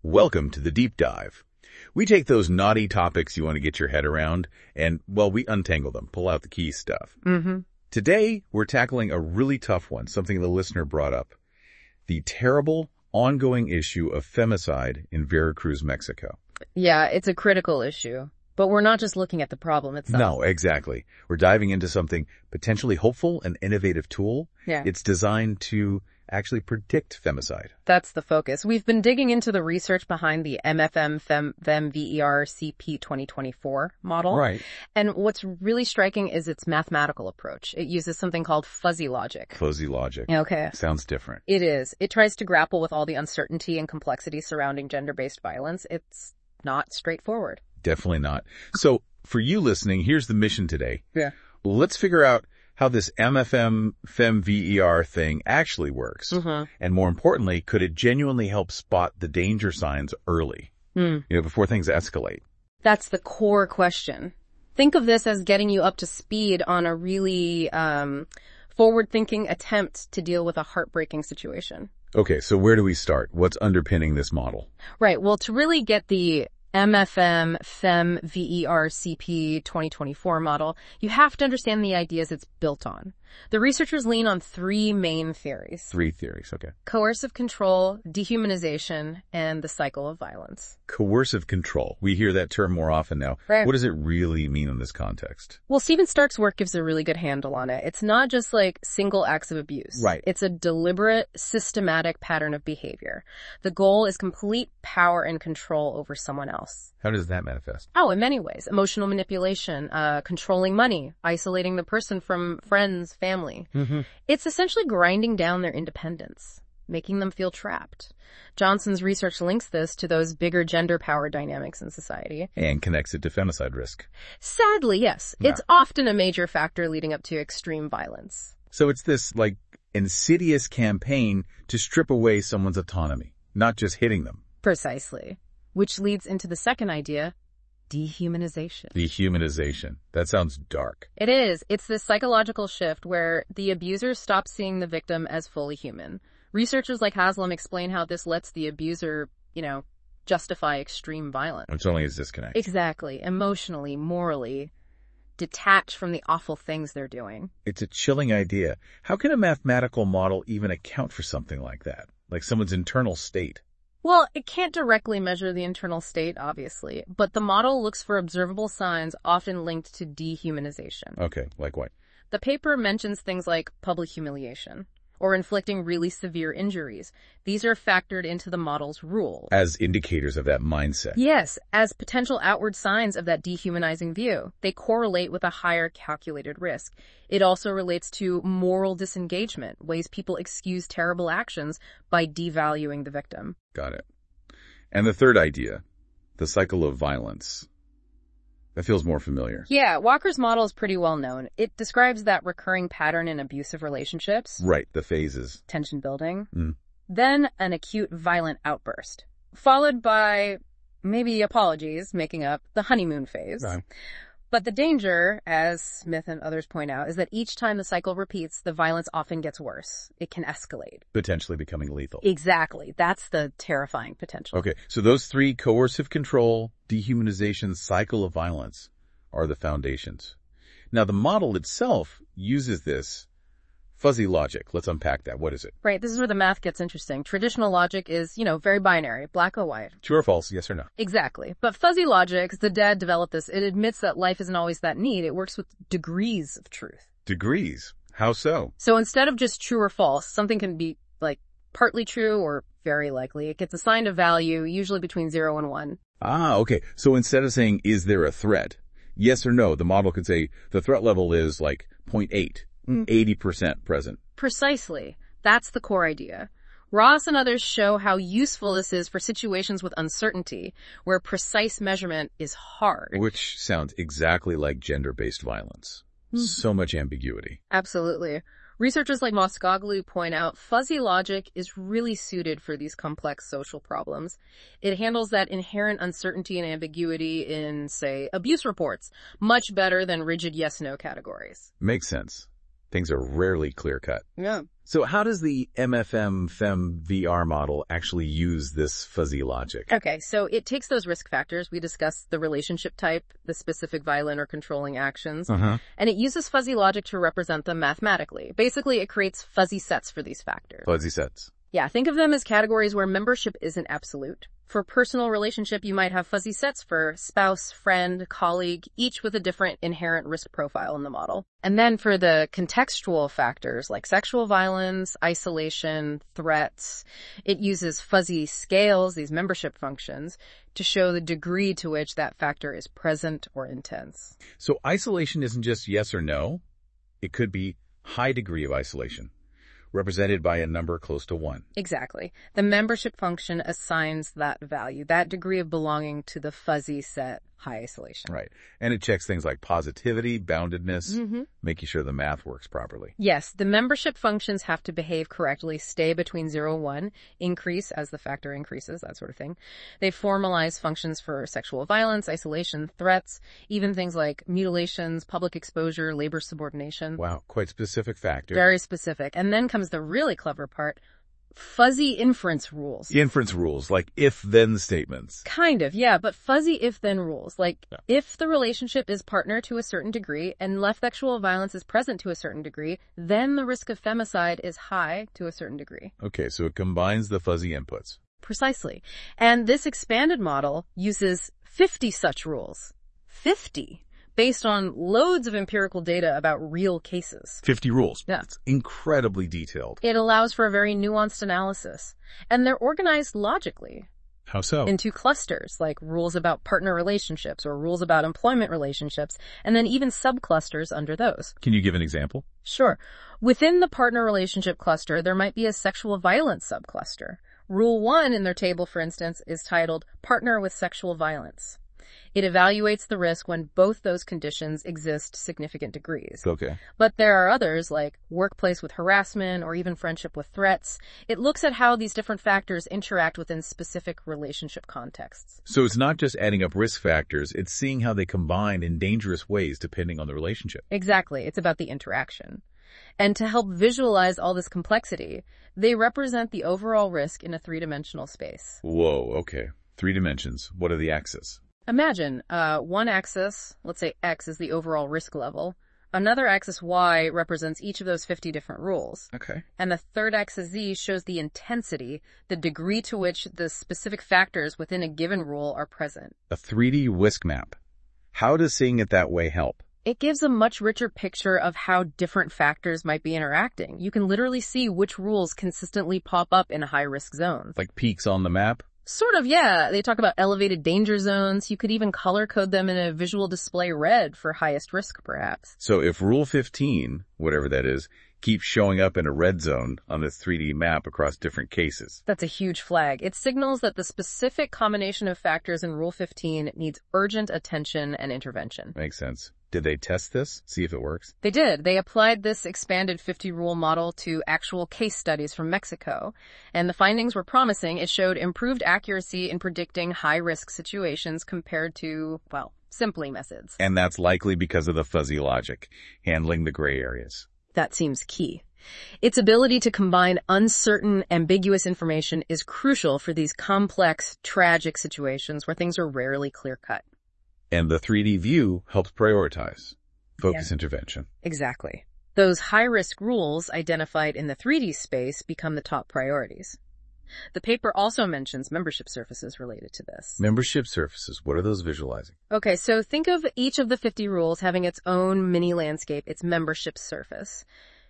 Welcome to the Deep Dive. We take those knotty topics you want to get your head around and, well, we untangle them, pull out the key stuff. Today, we're tackling a really tough one, something the listener brought up. The terrible, ongoing issue of femicide in Veracruz, Mexico. Yeah, it's a critical issue. But we're not just looking at the problem itself. No, exactly. We're diving into something potentially hopeful, an innovative tool. Yeah. It's designed to actually predict femicide. That's the focus. We've been digging into the research behind the MFM VER CP 2024 model. Right. And what's really striking is its mathematical approach. It uses something called fuzzy logic. Fuzzy logic. Okay. Sounds different. It is. It tries to grapple with all the uncertainty and complexity surrounding gender-based violence. It's not straightforward. Definitely not. So, for you listening, here's the mission today. Yeah. Let's figure out how this MFM VER thing actually works. And more importantly, could it genuinely help spot the danger signs early, before things escalate? That's the core question. Think of this as getting you up to speed on a really forward-thinking attempt to deal with a heartbreaking situation. Okay, so where do we start? What's underpinning this model? Right. Well, to really get the MFM VER CP 2024 model, you have to understand the ideas it's built on. The researchers lean on three main theories. Three theories, okay. Coercive control, dehumanization, and the cycle of violence. Coercive control. We hear that term more often now. Right. What does it really mean in this context? Well, Stephen Stark's work gives a really good handle on it. It's not just like single acts of abuse. Right. It's a deliberate, systematic pattern of behavior. The goal is complete power and control over someone else. How does that manifest? Oh, in many ways. Emotional manipulation, controlling money, isolating the person from friends, family. It's essentially grinding down their independence, making them feel trapped. Johnson's research links this to those bigger gender power dynamics in society. And connects it to femicide risk. Sadly, yes. Yeah. It's often a major factor leading up to extreme violence. So it's this, insidious campaign to strip away someone's autonomy, not just hitting them. Precisely. Which leads into the second idea, dehumanization. Dehumanization. That sounds dark. It is. It's this psychological shift where the abuser stops seeing the victim as fully human. Researchers like Haslam explain how this lets the abuser, justify extreme violence. Which only is disconnect. Exactly. Emotionally, morally, detach from the awful things they're doing. It's a chilling idea. How can a mathematical model even account for something like that? Like someone's internal state? Well, it can't directly measure the internal state, obviously, but the model looks for observable signs often linked to dehumanization. Okay, like what? The paper mentions things like public humiliation or inflicting really severe injuries. These are factored into the model's rule. As indicators of that mindset. Yes, as potential outward signs of that dehumanizing view. They correlate with a higher calculated risk. It also relates to moral disengagement, ways people excuse terrible actions by devaluing the victim. Got it. And the third idea, the cycle of violence. That feels more familiar. Yeah, Walker's model is pretty well known. It describes that recurring pattern in abusive relationships. Right, the phases. Tension building. Then an acute violent outburst, followed by maybe apologies, making up the honeymoon phase. Right. But the danger, as Smith and others point out, is that each time the cycle repeats, the violence often gets worse. It can escalate. Potentially becoming lethal. Exactly. That's the terrifying potential. Okay, so those three, coercive control, dehumanization, cycle of violence, are the foundations. Now, the model itself uses this fuzzy logic. Let's unpack that. What is it? Right. This is where the math gets interesting. Traditional logic is, very binary, black or white. True or false, yes or no? Exactly. But fuzzy logic, the dad developed this, it admits that life isn't always that neat. It works with degrees of truth. Degrees? How so? So instead of just true or false, something can be partly true or very likely. It gets assigned a value, usually between 0 and 1. Ah, okay. So instead of saying, is there a threat? Yes or no, the model could say the threat level is 0.8. 80% present. Precisely. That's the core idea. Ross and others show how useful this is for situations with uncertainty, where precise measurement is hard. Which sounds exactly like gender-based violence. So much ambiguity. Absolutely. Researchers like Moscoglu point out fuzzy logic is really suited for these complex social problems. It handles that inherent uncertainty and ambiguity in, say, abuse reports much better than rigid yes-no categories. Makes sense. Things are rarely clear-cut. Yeah. So how does the MFM-FEM-VR model actually use this fuzzy logic? Okay, so it takes those risk factors. We discussed the relationship type, the specific violent or controlling actions, and it uses fuzzy logic to represent them mathematically. Basically, it creates fuzzy sets for these factors. Fuzzy sets. Yeah, think of them as categories where membership isn't absolute. For personal relationship, you might have fuzzy sets for spouse, friend, colleague, each with a different inherent risk profile in the model. And then for the contextual factors like sexual violence, isolation, threats, it uses fuzzy scales, these membership functions, to show the degree to which that factor is present or intense. So isolation isn't just yes or no. It could be high degree of isolation, represented by a number close to 1. Exactly. The membership function assigns that value, that degree of belonging to the fuzzy set high isolation. Right. And it checks things like positivity, boundedness, making sure the math works properly. Yes, the membership functions have to behave correctly, stay between 0 and 1, increase as the factor increases, that sort of thing. They formalize functions for sexual violence, isolation, threats, even things like mutilations, public exposure, labor subordination. Wow, quite specific factor. Very specific. And then comes the really clever part. Fuzzy inference rules. Inference rules, like if-then statements. Kind of, yeah, but fuzzy if-then rules. Like, if the relationship is partner to a certain degree and left sexual violence is present to a certain degree, then the risk of femicide is high to a certain degree. Okay, so it combines the fuzzy inputs. Precisely. And this expanded model uses 50 such rules. 50. Based on loads of empirical data about real cases. 50 rules. Yeah. It's incredibly detailed. It allows for a very nuanced analysis. And they're organized logically. How so? Into clusters, like rules about partner relationships or rules about employment relationships, and then even subclusters under those. Can you give an example? Sure. Within the partner relationship cluster, there might be a sexual violence subcluster. Rule 1 in their table, for instance, is titled Partner with Sexual Violence. It evaluates the risk when both those conditions exist significant degrees. Okay. But there are others like workplace with harassment or even friendship with threats. It looks at how these different factors interact within specific relationship contexts. So it's not just adding up risk factors, it's seeing how they combine in dangerous ways depending on the relationship. Exactly. It's about the interaction. And to help visualize all this complexity, they represent the overall risk in a three-dimensional space. Whoa, okay. 3 dimensions. What are the axes? Imagine, one axis, let's say X is the overall risk level. Another axis Y represents each of those 50 different rules. Okay. And the third axis Z shows the intensity, the degree to which the specific factors within a given rule are present. A 3D whisk map. How does seeing it that way help? It gives a much richer picture of how different factors might be interacting. You can literally see which rules consistently pop up in high-risk zones. Like peaks on the map? Sort of, yeah. They talk about elevated danger zones. You could even color code them in a visual display red for highest risk, perhaps. So if Rule 15, whatever that is, keeps showing up in a red zone on this 3D map across different cases. That's a huge flag. It signals that the specific combination of factors in Rule 15 needs urgent attention and intervention. Makes sense. Did they test this? See if it works? They did. They applied this expanded 50-rule model to actual case studies from Mexico, and the findings were promising. It showed improved accuracy in predicting high-risk situations compared to, well, simply methods. And that's likely because of the fuzzy logic, handling the gray areas. That seems key. Its ability to combine uncertain, ambiguous information is crucial for these complex, tragic situations where things are rarely clear-cut. And the 3D view helps prioritize. Focus intervention. Exactly. Those high-risk rules identified in the 3D space become the top priorities. The paper also mentions membership surfaces related to this. Membership surfaces, what are those visualizing? Okay, so think of each of the 50 rules having its own mini landscape, its membership surface.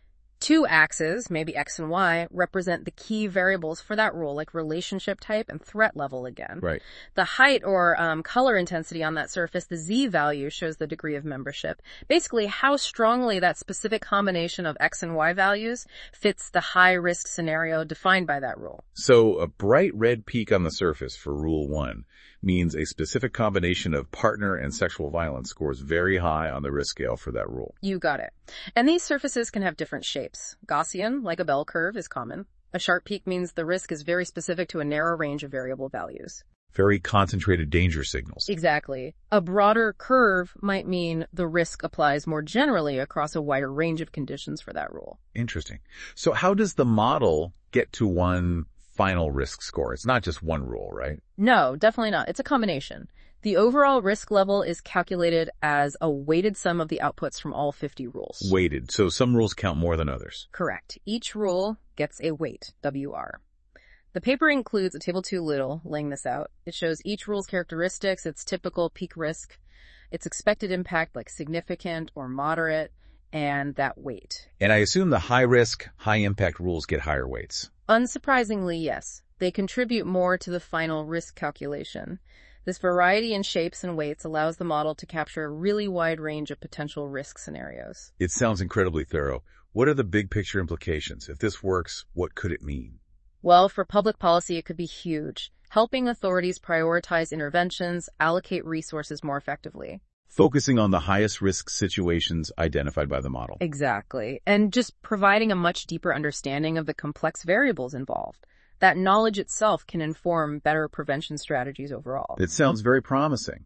2 axes, maybe X and Y, represent the key variables for that rule, like relationship type and threat level again. Right. The height or color intensity on that surface, the Z value, shows the degree of membership. Basically, how strongly that specific combination of X and Y values fits the high-risk scenario defined by that rule. So a bright red peak on the surface for Rule 1 means a specific combination of partner and sexual violence scores very high on the risk scale for that rule. You got it. And these surfaces can have different shapes. Gaussian, like a bell curve, is common. A sharp peak means the risk is very specific to a narrow range of variable values. Very concentrated danger signals. Exactly. A broader curve might mean the risk applies more generally across a wider range of conditions for that rule. Interesting. So how does the model get to one final risk score? It's not just one rule, right? No, definitely not. It's a combination. The overall risk level is calculated as a weighted sum of the outputs from all 50 rules. Weighted. So some rules count more than others. Correct. Each rule gets a weight, WR. The paper includes a table 2 little laying this out. It shows each rule's characteristics, its typical peak risk, its expected impact like significant or moderate, and that weight. And I assume the high risk, high impact rules get higher weights. Unsurprisingly, yes. They contribute more to the final risk calculation. This variety in shapes and weights allows the model to capture a really wide range of potential risk scenarios. It sounds incredibly thorough. What are the big picture implications? If this works, what could it mean? Well, for public policy, it could be huge, helping authorities prioritize interventions, allocate resources more effectively. Focusing on the highest risk situations identified by the model. Exactly. And just providing a much deeper understanding of the complex variables involved. That knowledge itself can inform better prevention strategies overall. It sounds very promising.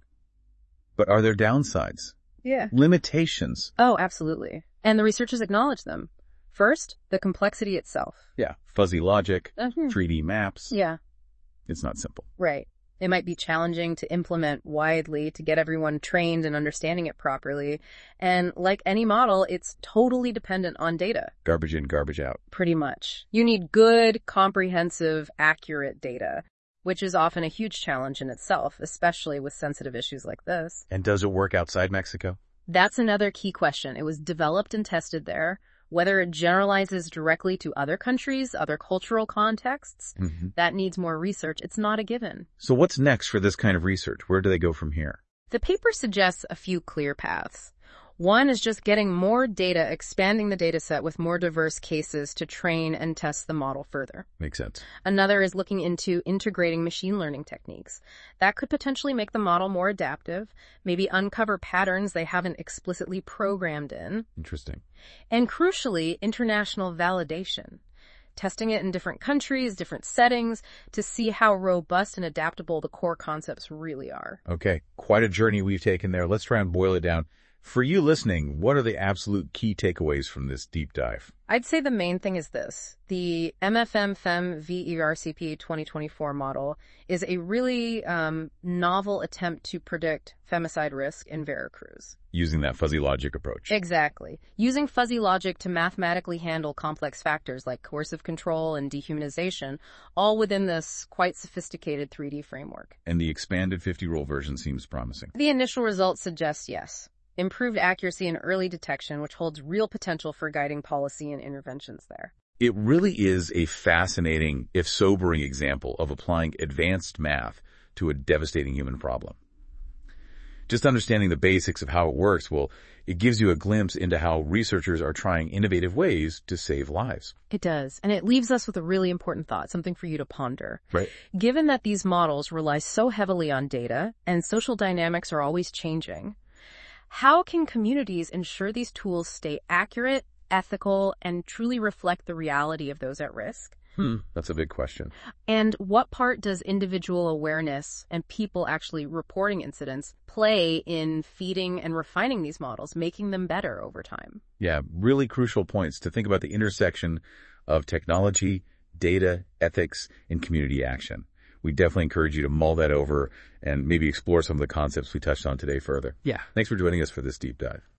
But are there downsides? Yeah. Limitations? Oh, absolutely. And the researchers acknowledge them. First, the complexity itself. Yeah. Fuzzy logic, 3D maps. Yeah. It's not simple. Right. It might be challenging to implement widely to get everyone trained and understanding it properly. And like any model, it's totally dependent on data. Garbage in, garbage out. Pretty much. You need good, comprehensive, accurate data, which is often a huge challenge in itself, especially with sensitive issues like this. And does it work outside Mexico? That's another key question. It was developed and tested there. Whether it generalizes directly to other countries, other cultural contexts, that needs more research. It's not a given. So what's next for this kind of research? Where do they go from here? The paper suggests a few clear paths. One is just getting more data, expanding the data set with more diverse cases to train and test the model further. Makes sense. Another is looking into integrating machine learning techniques. That could potentially make the model more adaptive, maybe uncover patterns they haven't explicitly programmed in. Interesting. And crucially, international validation. Testing it in different countries, different settings, to see how robust and adaptable the core concepts really are. Okay, quite a journey we've taken there. Let's try and boil it down. For you listening, what are the absolute key takeaways from this deep dive? I'd say the main thing is this. The MFM-FEM VERCP 2024 model is a really novel attempt to predict femicide risk in Veracruz. Using that fuzzy logic approach. Exactly. Using fuzzy logic to mathematically handle complex factors like coercive control and dehumanization, all within this quite sophisticated 3D framework. And the expanded 50-rule version seems promising. The initial results suggest yes. Improved accuracy and early detection, which holds real potential for guiding policy and interventions there. It really is a fascinating, if sobering, example of applying advanced math to a devastating human problem. Just understanding the basics of how it works, well, it gives you a glimpse into how researchers are trying innovative ways to save lives. It does. And it leaves us with a really important thought, something for you to ponder. Right. Given that these models rely so heavily on data and social dynamics are always changing, how can communities ensure these tools stay accurate, ethical, and truly reflect the reality of those at risk? That's a big question. And what part does individual awareness and people actually reporting incidents play in feeding and refining these models, making them better over time? Yeah, really crucial points to think about the intersection of technology, data, ethics, and community action. We definitely encourage you to mull that over and maybe explore some of the concepts we touched on today further. Yeah. Thanks for joining us for this deep dive.